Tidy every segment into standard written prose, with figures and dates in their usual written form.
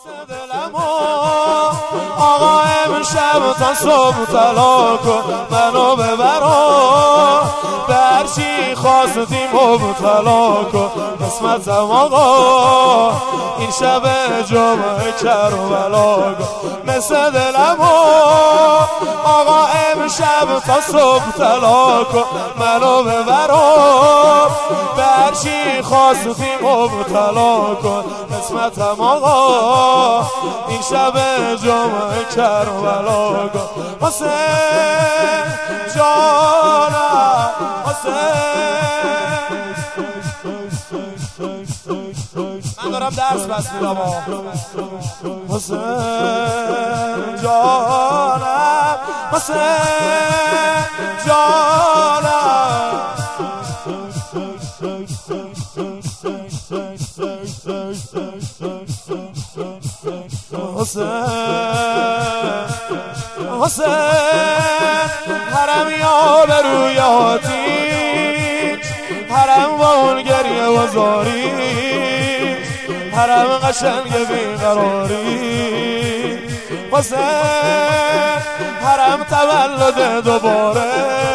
دلمو آقا امشب تا صبح طلا کن منو ببرا به هرچی خواستیم مبتلا کن قسمتم آقا این شب جمعه کربلا کن مثل دلمو آقا امشب تا صبح طلا کن منو ببرا به هرچی خواستیم مبتلا کن قسمتم آقا این شب جمعه کربلا کن حسین جانم حسین من دارم درس بس میدم حسین جانم حسین جانم حسین حرم یا به روی آتیش حرم با اون گریه و زاری حرم قشنگ بیقراری حسین حرم تولد دوباره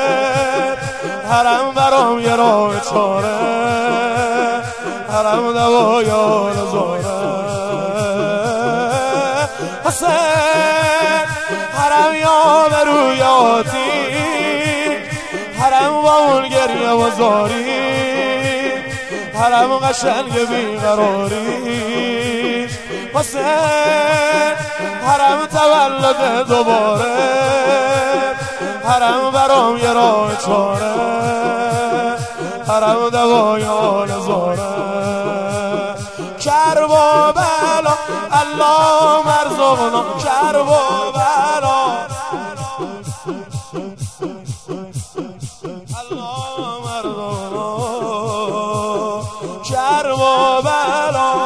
حرم برام یه راه چاره حرم دوایان زاره حسین حرم یا به روی آتیش حرم با اون گریه و زاری حرم قشنگ بیقراری حسین حرم تولد دوباره حرم برام یه راه چاره حرم دوایان زاره کرب و بلا الله مرزقنا کرب و بلا الله مرزقنا کرب و بلا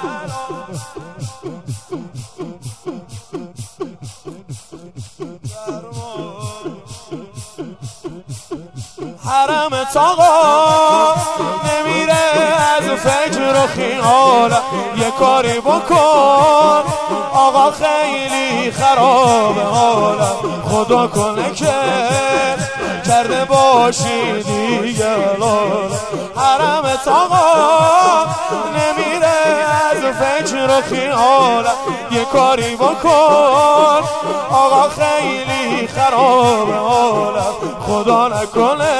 حرم تاقا نمیره از فکر و خیالم یه کاری بکن آقا خیلی خراب حالم خدا کنه که کرده باشی دیگه لالم حرم تاقا نمیره از فکر و خیالم یه کاری بکن آقا خیلی خراب حالم خدا نکنه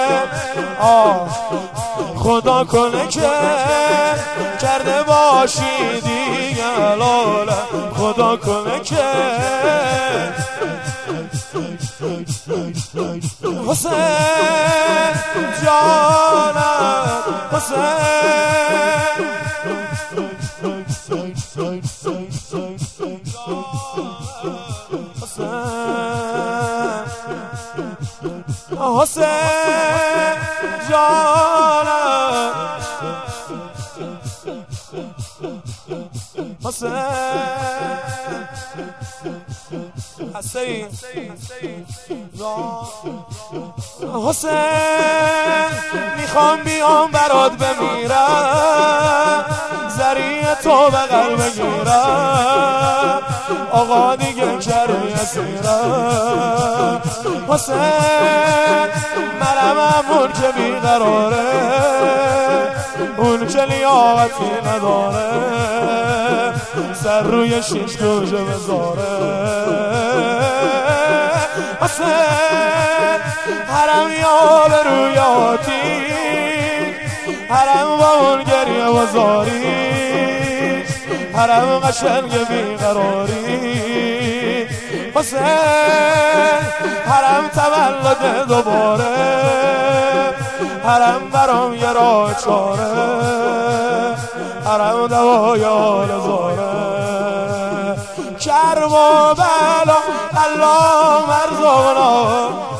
خدا کنه که کرده باشی دیگه لالم خدا کنه که حسین جانم حسین حسین جانم حسین حسین میخوام بیام برات بمیرم زریع تو بغل بگیرم آقا دیگه کری اسیرم حسین منم همون که بیقراره اون که لیاقتی نداره سر روی شیش گوشه بذاره حسین حرم یا به روی آتیش حرم با اون گریه و زاری حرم قشنگ بیقراری حسین حرم تولد دوباره حرم برام یه راه چاره حرم دوایان زاره کرب و بلا الله مرزقنا